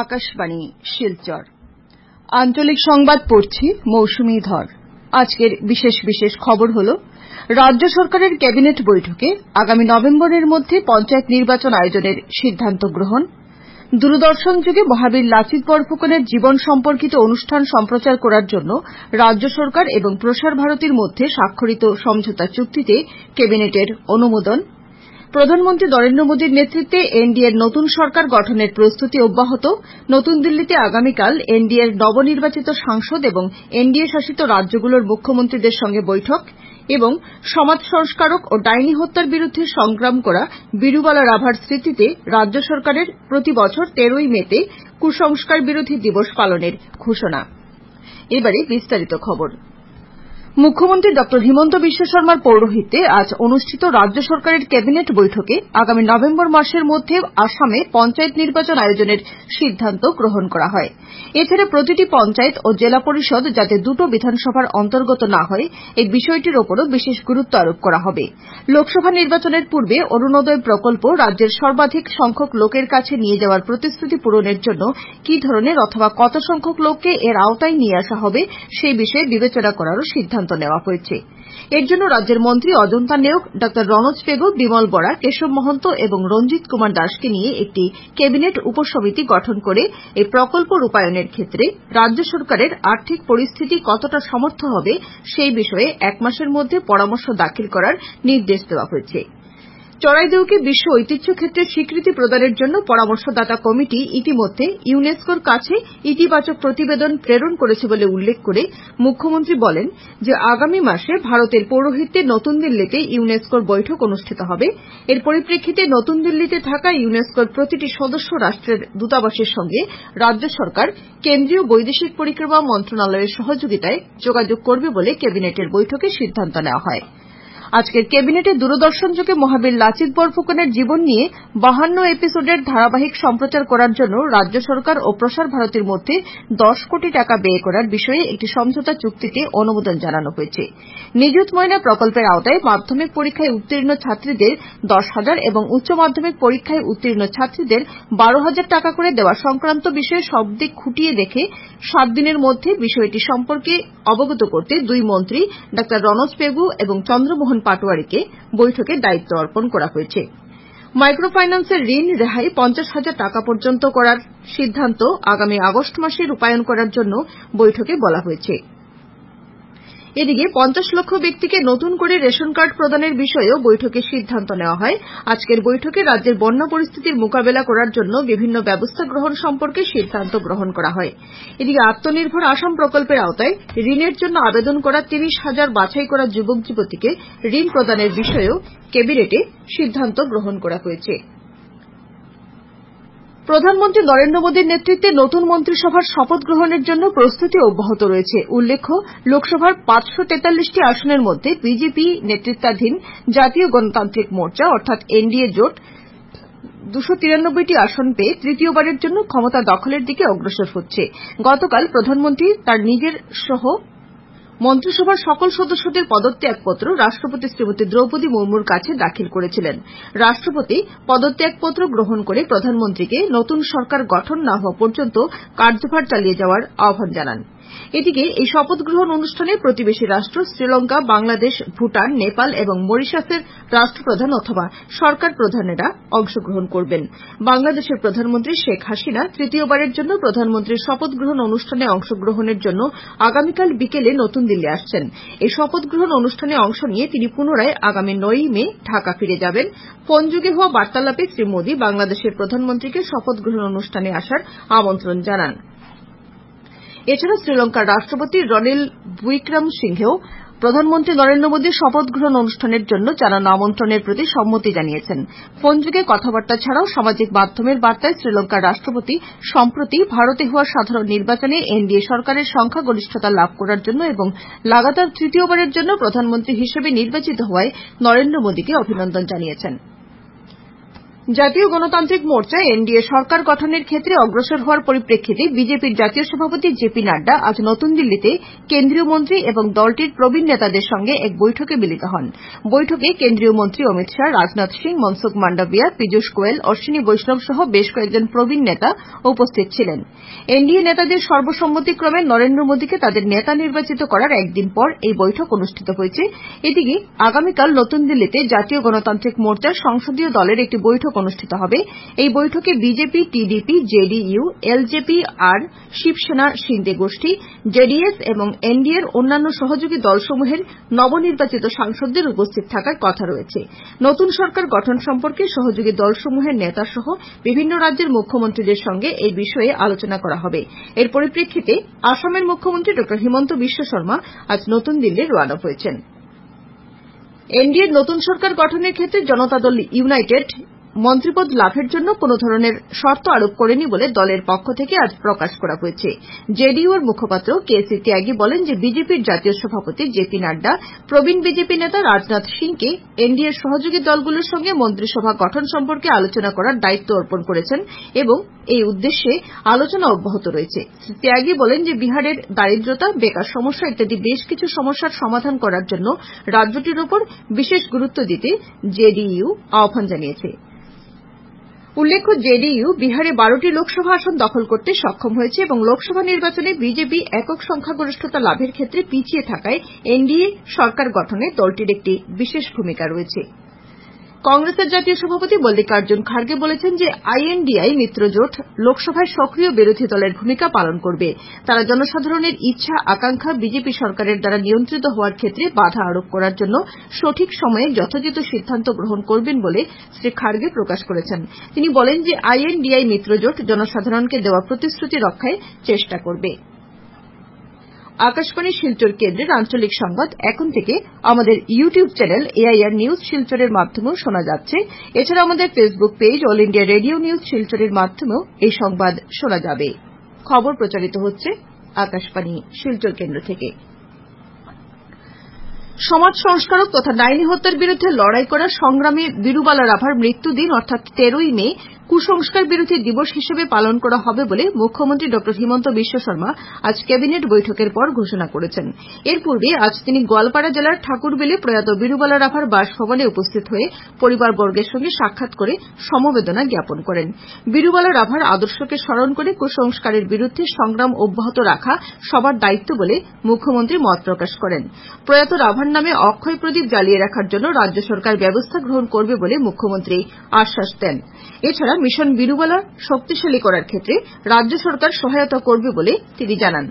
আকাশবাণী শিলচর আঞ্চলিক সংবাদ পড়ছি মৌসুমী ধর। আজকের বিশেষ খবর হল রাজ্য সরকারের ক্যাবিনেট বৈঠকে আগামী নভেম্বরের মধ্যে পঞ্চায়েত নির্বাচন আয়োজনের সিদ্ধান্ত গ্রহণ, দূরদর্শন যুগে মহাবীর লাচিত বরফুকনের জীবন সম্পর্কিত অনুষ্ঠান সম্প্রচার করার জন্য রাজ্য সরকার এবং প্রসার ভারতীর মধ্যে স্বাক্ষরিত সমঝোতা চুক্তিতে ক্যাবিনেটের অনুমোদন, প্রধানমন্ত্রী নরেন্দ্র মোদীর নেতৃত্বে এনডিএর নতুন সরকার গঠনের প্রস্তুতি অব্যাহত, নতুন দিল্লিতে আগামীকাল এনডিএর নবনির্বাচিত সাংসদ এবং এনডিএ শাসিত রাজ্যগুলোর মুখ্যমন্ত্রীদের সঙ্গে বৈঠক এবং সমাজ সংস্কারক ও ডাইনি হত্যার বিরুদ্ধে সংগ্রাম করা বীরুবালা রাভার স্মৃতিতে রাজ্য সরকারের প্রতি বছর 13ই মেতে কুসংস্কার বিরোধী দিবস পালনের ঘোষণা। এবারে বিস্তারিত খবর। মুখ্যমন্ত্রী ড হিমন্ত বিশ্ব শর্মার পৌরোহিত্যে আজ অনুষ্ঠিত রাজ্য সরকারের ক্যাবিনেট বৈঠকে আগামী নভেম্বর মাসের মধ্যে আসামে পঞ্চায়েত নির্বাচন আয়োজনের সিদ্ধান্ত গ্রহণ করা হয়। এছাড়া প্রতিটি পঞ্চায়েত ও জেলা পরিষদ যাতে দুটো বিধানসভার অন্তর্গত না হয় এই বিষয়টির ওপরও বিশেষ গুরুত্ব আরোপ করা হবে। লোকসভা নির্বাচনের পূর্বে অরুণোদয় প্রকল্প রাজ্যের সর্বাধিক সংখ্যক লোকের কাছে নিয়ে যাওয়ার প্রতিশ্রুতি পূরণের জন্য কি ধরনের অথবা কত সংখ্যক লোককে এর আওতায় নিয়ে আসা হবে সেই বিষয়ে বিবেচনা করারও সিদ্ধান্ত নেওয়া হয়েছে। এর জন্য রাজ্যের মন্ত্রী অজন্তা নেওগ, ডা রনোজ পেগু, বিমল বরা, কেশব মহন্ত এবং রঞ্জিত কুমার দাসকে নিয়ে একটি ক্যাবিনেট উপসমিতি গঠন করে এই প্রকল্প রূপায়ণের ক্ষেত্রে রাজ্য সরকারের আর্থিক পরিস্থিতি কতটা সমর্থ হবে সেই বিষয়ে 1 মাসের মধ্যে পরামর্শ দাখিল করার নির্দেশ দেওয়া হয়েছে। চড়াইদেউকে বিশ্ব ঐতিহ্য ক্ষেত্রের স্বীকৃতি প্রদানের জন্য পরামর্শদাতা কমিটি ইতিমধ্যে ইউনেস্কোর কাছে ইতিবাচক প্রতিবেদন প্রেরণ করেছে বলে উল্লেখ করে মুখ্যমন্ত্রী বলেন যে আগামী মাসে ভারতের পৌরোহিত্যে নতুন দিল্লিতে ইউনেস্কোর বৈঠক অনুষ্ঠিত হবে। এর পরিপ্রেক্ষিতে নতুন দিল্লিতে থাকা ইউনেস্কোর প্রতিটি সদস্য রাষ্ট্রের দূতাবাসের সঙ্গে রাজ্য সরকার কেন্দ্রীয় বৈদেশিক পরিক্রমা মন্ত্রণালয়ের সহযোগিতায় যোগাযোগ করবে বলে ক্যাবিনেটের বৈঠকে সিদ্ধান্ত নেওয়া হয়। আজকের ক্যাবিনেটে দূরদর্শন যুগে মহাবীর লাচিত বরফুকনের জীবন নিয়ে 52 এপিসোডের ধারাবাহিক সম্প্রচার করার জন্য রাজ্য সরকার ও প্রসার ভারতীর মধ্যে 10 কোটি টাকা ব্যয় করার বিষয়ে একটি সমঝোতা চুক্তিতে অনুমোদন জানানো হয়েছে। নিযুত ময়না প্রকল্পের আওতায় মাধ্যমিক পরীক্ষায় উত্তীর্ণ ছাত্রীদের 10,000 এবং উচ্চ মাধ্যমিক পরীক্ষায় উত্তীর্ণ ছাত্রীদের 12,000 টাকা করে দেওয়া সংক্রান্ত বিষয়ে সব দিক খুঁটিয়ে দেখে 7 দিনের মধ্যে বিষয়টি সম্পর্কে অবগত করতে দুই মন্ত্রী ডা রনোজ পেগু এবং চন্দ্রমোহন পাটোয়ারিকে বৈঠকে দায়িত্ব অর্পণ করা হয়েছে। মাইক্রো ফাইন্যান্সের ঋণ রেহাই 50,000 টাকা পর্যন্ত করার সিদ্ধান্ত আগামী আগস্ট মাসে রূপায়ণ করার জন্য বৈঠকে বলা হয়েছে। এদিকে 50 লক্ষ ব্যক্তিকে নতুন করে রেশন কার্ড প্রদানের বিষয়েও বৈঠকে সিদ্ধান্ত নেওয়া হয়। আজকের বৈঠকে রাজ্যের বন্যা পরিস্থিতির মোকাবেলা করার জন্য বিভিন্ন ব্যবস্থা গ্রহণ সম্পর্কে সিদ্ধান্ত গ্রহণ করা হয়। এদিকে আত্মনির্ভর আসাম প্রকল্পের আওতায় ঋণের জন্য আবেদন করা 30,000 বাছাই করা যুবক যুবতীকে ঋণ প্রদানের বিষয়েও ক্যাবিনেটে সিদ্ধান্ত গ্রহণ করা হয়েছে। প্রধানমন্ত্রী নরেন্দ্র মোদীর নেতৃত্বে নতুন মন্ত্রিসভার শপথ গ্রহণের জন্য প্রস্তুতি অব্যাহত রয়েছে। উল্লেখ্য, লোকসভার 543টি আসনের মধ্যে বিজেপি নেতৃত্বাধীন জাতীয় গণতান্ত্রিক মোর্চা অর্থাৎ এনডিএ জোট 293টি আসন পেয়ে তৃতীয়বারের জন্য ক্ষমতা দখলের দিকে অগ্রসর হচ্ছে। গতকাল প্রধানমন্ত্রী তাঁর নিজের সহ মন্ত্রিসভার সকল সদস্যদের পদত্যাগপত্র রাষ্ট্রপতি শ্রীমতী দ্রৌপদী মুর্মুর কাছে দাখিল করেছিলেন। রাষ্ট্রপতি পদত্যাগপত্র গ্রহণ করে প্রধানমন্ত্রীকে নতুন সরকার গঠন না হওয়া পর্যন্ত কার্যভার চালিয়ে যাওয়ার আহ্বান জানান। এদিকে এই শপথ গ্রহণ অনুষ্ঠানে প্রতিবেশী রাষ্ট্র শ্রীলঙ্কা, বাংলাদেশ, ভুটান, নেপাল এবং মরিশাসের রাষ্ট্রপ্রধান অথবা সরকার প্রধানেরা অংশগ্রহণ করবেন। বাংলাদেশের প্রধানমন্ত্রী শেখ হাসিনা তৃতীয়বারের জন্য প্রধানমন্ত্রীর শপথ গ্রহণ অনুষ্ঠানে অংশগ্রহণের জন্য আগামীকাল বিকেলে নতুন দিল্লি আসছেন। এই শপথ গ্রহণ অনুষ্ঠানে অংশ নিয়ে তিনি পুনরায় আগামী 9ই মে ঢাকা ফিরে যাবেন। ফোনযোগে হওয়া বার্তালাপে শ্রী মোদী বাংলাদেশের প্রধানমন্ত্রীকে শপথ গ্রহণ অনুষ্ঠানে আসার আমন্ত্রণ জানান। এছাড়া শ্রীলঙ্কার রাষ্ট্রপতি রনিল উইক্রমসিংঘেও প্রধানমন্ত্রী নরেন্দ্র মোদীর শপথ গ্রহণ অনুষ্ঠানের জন্য জানানো আমন্ত্রণের প্রতি সম্মতি জানিয়েছেন। ফোনযোগে কথাবার্তা ছাড়াও সামাজিক মাধ্যমের বার্তায় শ্রীলঙ্কার রাষ্ট্রপতি সম্প্রতি ভারতে হওয়া সাধারণ নির্বাচনে এনডিএ সরকারের সংখ্যাগরিষ্ঠতা লাভ করার জন্য এবং লাগাতার তৃতীয়বারের জন্য প্রধানমন্ত্রী হিসেবে নির্বাচিত হওয়ায় নরেন্দ্র মোদীকে অভিনন্দন জানিয়েছেন। জাতীয় গণতান্ত্রিক মোর্চা এনডিএ সরকার গঠনের ক্ষেত্রে অগ্রসর হওয়ার পরিপ্রেক্ষিতে বিজেপির জাতীয় সভাপতি জেপি নাড্ডা আজ নতুন দিল্লিতে কেন্দ্রীয় মন্ত্রী এবং দলটির প্রবীণ নেতাদের সঙ্গে এক বৈঠকে মিলিত হন। বৈঠকে কেন্দ্রীয় মন্ত্রী অমিত শাহ, রাজনাথ সিং, মনসুখ মান্ডাভিয়া, পীযূষ গোয়েল, অশ্বিনী বৈষ্ণব সহ বেশ কয়েকজন প্রবীণ নেতা উপস্থিত ছিলেন। এনডিএ নেতাদের সর্বসম্মতিক্রমে নরেন্দ্র মোদীকে তাদের নেতা নির্বাচিত করার একদিন পর এই বৈঠক অনুষ্ঠিত হয়েছে। এদিকে আগামীকাল নতুন দিল্লিতে জাতীয় গণতান্ত্রিক মোর্চার সংসদীয় দলের একটি বৈঠক অনুষ্ঠিত হবে। এই বৈঠকে বিজেপি, টিডিপি, জেডিইউ, এলজেপি আর শিবসেনা শিন্দে গোষ্ঠী, জেডিএস এবং এনডিএর অন্যান্য সহযোগী দলসমূহের নবনির্বাচিত সাংসদদের উপস্থিত থাকার কথা রয়েছে। নতুন সরকার গঠন সম্পর্কে সহযোগী দলসমূহের নেতাসহ বিভিন্ন রাজ্যের মুখ্যমন্ত্রীদের সঙ্গে এই বিষয়ে আলোচনা করা হবে। এর পরিপ্রেক্ষিতে আসামের মুখ্যমন্ত্রী ড হিমন্ত বিশ্ব শর্মা আজ নতুন দিল্লি রওনা হয়েছেন। এনডিএর নতুন সরকার গঠনের ক্ষেত্রে জনতা দল ইউনাইটেড মন্ত্রীপদ লাভের জন্য কোন ধরনের শর্ত আরোপ করেনি বলে দলের পক্ষ থেকে আজ প্রকাশ করা হয়েছে। জেডিইউর মুখপাত্র কেসি ত্যাগী বলেন যে বিজেপির জাতীয় সভাপতি জেপি নাড্ডা প্রবীণ বিজেপি নেতা রাজনাথ সিংকে এনডিএর সহযোগী দলগুলোর সঙ্গে মন্ত্রিসভা গঠন সম্পর্কে আলোচনা করার দায়িত্ব অর্পণ করেছেন এবং এই উদ্দেশ্যে আলোচনা অব্যাহত রয়েছে। শ্রী ত্যাগী বলেন যে বিহারের দারিদ্রতা, বেকার সমস্যা ইত্যাদি বেশ কিছু সমস্যার সমাধান করার জন্য রাজ্যটির ওপর বিশেষ গুরুত্ব দিতে জেডিইউ আহ্বান জানিয়েছে। উল্লেখ্য, জেডিইউ বিহারে 12টি লোকসভা আসন দখল করতে সক্ষম হয়েছে এবং লোকসভা নির্বাচনে বিজেপি একক সংখ্যাগরিষ্ঠতা লাভের ক্ষেত্রে পিছিয়ে থাকায় এনডিএ সরকার গঠনে দলটির একটি বিশেষ ভূমিকা রয়েছে। কংগ্রেসের জাতীয় সভাপতি মল্লিকার্জুন খার্গে বলেছেন যে আইএনডিআই মিত্রজোট লোকসভায় সক্রিয় বিরোধী দলের ভূমিকা পালন করবে। তারা জনসাধারণের ইচ্ছা আকাঙ্ক্ষা বিজেপি সরকারের দ্বারা নিয়ন্ত্রিত হওয়ার ক্ষেত্রে বাধা আরোপ করার জন্য সঠিক সময়ে যথাযথ সিদ্ধান্ত গ্রহণ করবেন বলে শ্রী খার্গে প্রকাশ করেছেন। তিনি বলেন যে আইএনডিআই মিত্রজোট জনসাধারণকে দেওয়া প্রতিশ্রুতি রক্ষায় চেষ্টা করবে। আকাশবাণী শিলচর কেন্দ্রের আঞ্চলিক সংবাদ এখন থেকে আমাদের ইউটিউব চ্যানেল এআইআর নিউজ শিলচরের মাধ্যমেও শোনা যাচ্ছে। এছাড়া আমাদের Facebook page All India Radio news শিলচরের মাধ্যমেও এই সংবাদ শোনা যাবে। খবর প্রচারিত হচ্ছে আকাশবাণী শিলচর কেন্দ্র থেকে। সমাজ সংস্কারক তথা ডাইনি হত্যার বিরুদ্ধে লড়াই করা সংগ্রামী বীরুবালা রাভার মৃত্যুদিন অর্থাৎ 13ই মে কুসংস্কার বিরোধী দিবস হিসেবে পালন করা হবে বলে মুখ্যমন্ত্রী ড হিমন্ত বিশ্ব শর্মা আজ ক্যাবিনেট বৈঠকের পর ঘোষণা করেছেন। এর পূর্বে আজ তিনি গোয়ালপাড়া জেলার ঠাকুরবেলে প্রয়াত বীরুবালা রাভার বাসভবনে উপস্থিত হয়ে পরিবারবর্গের সঙ্গে সাক্ষাৎ করে সমবেদনা জ্ঞাপন করেন। বীরুবালা রাভার আদর্শকে স্মরণ করে কুসংস্কারের বিরুদ্ধে সংগ্রাম অব্যাহত রাখা সবার দায়িত্ব বলে মুখ্যমন্ত্রী মত প্রকাশ করেন। প্রয়াত রাভার নামে অক্ষয় প্রদীপ জ্বালিয়ে রাখার জন্য রাজ্য সরকার ব্যবস্থা গ্রহণ করবে বলে মুখ্যমন্ত্রী আশ্বাস দেন। এছাড়া মিশন বীরুবালা শক্তিশালী করার ক্ষেত্রে রাজ্য সরকার সহায়তা করবে বলে তিনি জানান।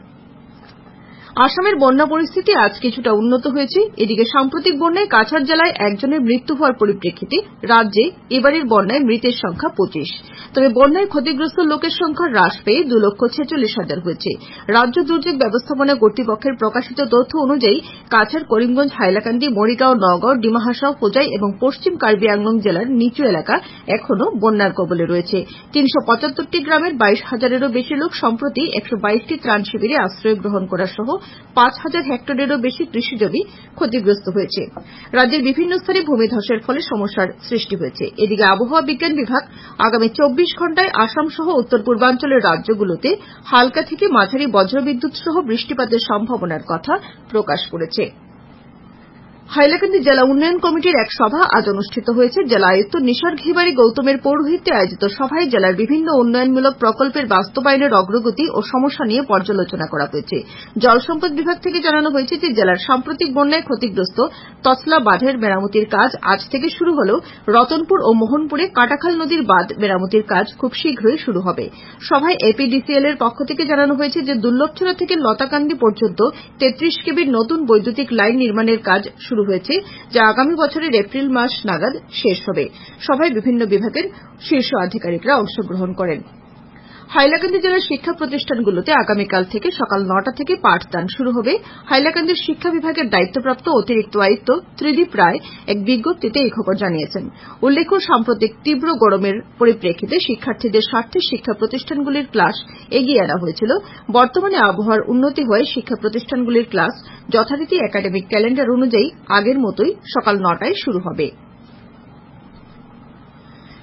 আসামের বন্যা পরিস্থিতি আজ কিছুটা উন্নত হয়েছে। এদিকে সাম্প্রতিক বন্যায় কাছাড় জেলায় একজনের মৃত্যু হওয়ার পরিপ্রেক্ষিতে রাজ্যে এবারের বন্যায় মৃতের সংখ্যা 25। তবে বন্যায় ক্ষতিগ্রস্ত লোকের সংখ্যা হ্রাস পেয়ে 2,46,000 হয়েছে। রাজ্য দুর্যোগ ব্যবস্থাপনা কর্তৃপক্ষের প্রকাশিত তথ্য অনুযায়ী কাছাড়, করিমগঞ্জ, হাইলাকান্দি, মরিগাঁও, নওগাঁও, ডিমা হাসাও, হোজাই এবং পশ্চিম কার্বি আংলং জেলার নিচু এলাকা এখনও বন্যার কবলে রয়েছে। 375টি গ্রামের 22,000-এরও বেশি লোক সম্প্রতি 122টি ত্রাণ শিবিরে আশ্রয় গ্রহণ করা সহ 5,000 হেক্টরেরও বেশি কৃষিজমি ক্ষতিগ্রস্ত হয়েছে। রাজ্যের বিভিন্ন স্থানে ভূমিধসের ফলে সমস্যার সৃষ্টি হয়েছে। এদিকে আবহাওয়া বিজ্ঞান বিভাগ আগামী 24 ঘণ্টায় আসাম সহ উত্তর পূর্বাঞ্চলের রাজ্যগুলোতে হালকা থেকে মাঝারি বজ্রবিদ্যুৎ সহ বৃষ্টিপাতের সম্ভাবনার কথা প্রকাশ করেছে। হাইলাকান্দি জেলা উন্নয়ন কমিটির এক সভা আজ অনুষ্ঠিত হয়েছে। জেলা আয়ুক্ত নিসার ঘিবারি গৌতমের পৌরোহিত্যে আয়োজিত সভায় জেলার বিভিন্ন উন্নয়নমূলক প্রকল্পের বাস্তবায়নের অগ্রগতি ও সমস্যা নিয়ে পর্যালোচনা করা হয়েছে। জল সম্পদ বিভাগ থেকে জানানো হয়েছে যে জেলার সাম্প্রতিক বন্যায় ক্ষতিগ্রস্ত তছলা বাঁধের মেরামতির কাজ আজ থেকে শুরু হলেও রতনপুর ও মোহনপুরে কাটাখাল নদীর বাঁধ মেরামতির কাজ খুব শীঘ্রই শুরু হবে। সভায় এপিডিসিএল এর পক্ষ থেকে জানানো হয়েছে যে দুর্লভছড়া থেকে লতাকান্দি পর্যন্ত 33 কেবির নতুন বৈদ্যুতিক লাইন নির্মাণের কাজ শুরু হয়েছে, যা আগামী বছরের এপ্রিল মাস নাগাদ শেষ হবে। সভায় বিভিন্ন বিভাগের শীর্ষ আধিকারিকরা অংশগ্রহণ করেন। হাইলাকান্দি জেলার শিক্ষা প্রতিষ্ঠানগুলোতে আগামীকাল থেকে সকাল 9টা থেকে পাঠদান শুরু হবে। হাইলাকান্দির শিক্ষা বিভাগের দায়িত্বপ্রাপ্ত অতিরিক্ত আয়ুক্ত ত্রিদীপ রায় এক বিজ্ঞপ্তিতে এই খবর জানিয়েছেন। উল্লেখ্য, সাম্প্রতিক তীব্র গরমের পরিপ্রেক্ষিতে শিক্ষার্থীদের স্বার্থে শিক্ষা প্রতিষ্ঠানগুলির ক্লাস এগিয়ে আনা হয়েছিল। বর্তমানে আবহাওয়ার উন্নতি হওয়ায় শিক্ষা প্রতিষ্ঠানগুলির ক্লাস যথারীতি একাডেমিক ক্যালেন্ডার অনুযায়ী আগের মতোই সকাল 9টায় শুরু হবে।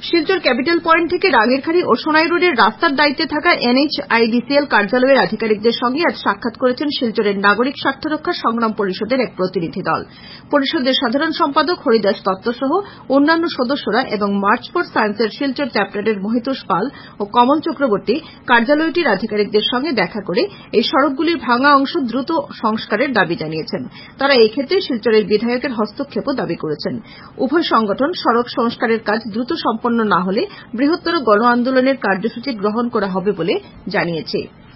শিলচর ক্যাপিটাল পয়েন্ট থেকে রাঙ্গিরখাড়ি ও সোনাই রোডের রাস্তার দায়িত্বে থাকা NHIDCL কার্যালয়ের আধিকারিকদের সঙ্গে আজ সাক্ষাৎ করেছেন শিলচরের নাগরিক স্বার্থ রক্ষা সংগ্রাম পরিষদের এক প্রতিনিধি দল। পরিষদের সাধারণ সম্পাদক হরিদাস দত্ত সহ অন্যান্য সদস্যরা এবং মার্চ ফর সায়েন্সের শিলচর চ্যাপ্টারের মহিতোষ পাল ও কমল চক্রবর্তী কার্যালয়টির আধিকারিকদের সঙ্গে দেখা করে এই সড়কগুলির ভাঙা অংশ দ্রুত সংস্কারের দাবি জানিয়েছেন। তারা এই ক্ষেত্রে শিলচরের বিধায়কের হস্তক্ষেপও দাবি করেছেন। উভয় সংগঠন সড়ক সংস্কারের কাজ দ্রুত সম্পন্ন না হলে বৃহত্তর গণ আন্দোলনের কার্যসূচি গ্রহণ করা হবে বলে জানিয়েছে।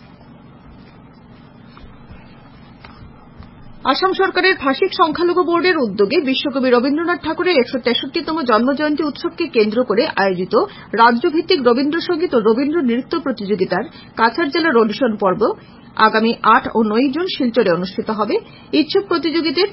আসাম সরকারের ভাষিক সংখ্যালঘু বোর্ডের উদ্যোগে বিশ্বকবি রবীন্দ্রনাথ ঠাকুরের 163তম জন্মজয়ন্তী উৎসবকে কেন্দ্র করে আয়োজিত রাজ্যভিত্তিক রবীন্দ্রসঙ্গীত ও রবীন্দ্র নৃত্য প্রতিযোগিতার কাছাড় জেলার অডিশন পর্ব আগামী 8 ও 9 জুন শিলচরে অনুষ্ঠিত হবে। ইচ্ছুক প্রতিযোগীদের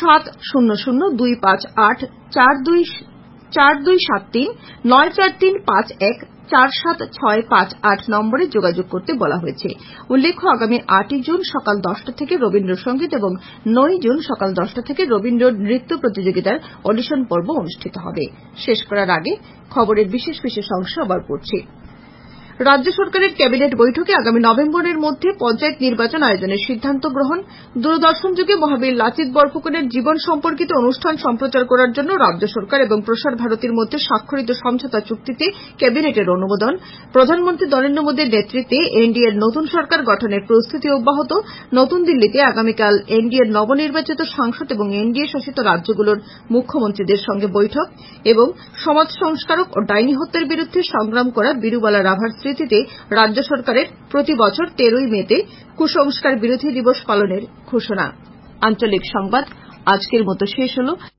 7002584273 94351 47658 নম্বরে যোগাযোগ করতে বলা হয়েছে। উল্লেখ্য, আগামী 8 জুন সকাল 10টা থেকে রবীন্দ্রসঙ্গীত এবং 9 জুন সকাল 10টা থেকে রবীন্দ্র নৃত্য প্রতিযোগিতার অডিশন পর্ব অনুষ্ঠিত হবে। শেষ করার আগে খবরের বিশেষ বিশেষ অংশ আবার পড়ছি। রাজ্য সরকারের ক্যাবিনেট বৈঠকে আগামী নভেম্বরের মধ্যে পঞ্চায়েত নির্বাচন আয়োজনের সিদ্ধান্ত গ্রহণ। দূরদর্শন যুগে মহাবীর লাচিত বরফুকনের জীবন সম্পর্কিত অনুষ্ঠান সম্প্রচার করার জন্য রাজ্য সরকার এবং প্রসার ভারতীর মধ্যে স্বাক্ষরিত সমঝোতা চুক্তিতে ক্যাবিনেটের অনুমোদন। প্রধানমন্ত্রী নরেন্দ্র মোদীর নেতৃত্বে এনডিএর নতুন সরকার গঠনের প্রস্তুতি অব্যাহত। নতুন দিল্লিতে আগামীকাল এনডিএর নবনির্বাচিত সাংসদ এবং এনডিএ শাসিত রাজ্যগুলোর মুখ্যমন্ত্রীদের সঙ্গে বৈঠক। এবং সমাজ সংস্কারক ও ডাইনি হত্যার বিরুদ্ধে সংগ্রাম করা বীরুবালা রাভার স্মৃতিতে রাজ্য সরকারের প্রতি বছর 13ই মেতে কুসংস্কার বিরোধী দিবস পালনের ঘোষণা। আঞ্চলিক সংবাদ আজকের মতো শেষ হল।